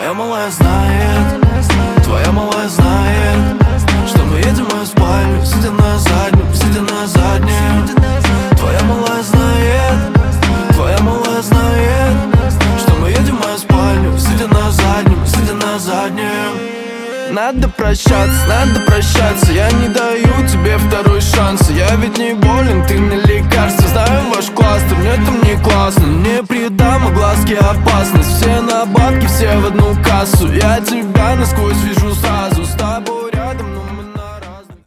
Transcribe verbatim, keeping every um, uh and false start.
Твоя малая знает, твоя малая знает, что мы едем в мою спальню, сидя на заднем, сидя на заднем. Твоя малая знает, твоя малая знает, что мы едем в мою спальню, сидя на заднем, сидя на заднем. Надо прощаться, надо прощаться, я не даю тебе второй шанс. Я ведь не болен, ты на лекарстве. Знаю ваш кластер, мне там не классно. Не придам, а глазки опасность. Все на бабки, все в одну кассу. Я тебя насквозь вижу сразу, с тобой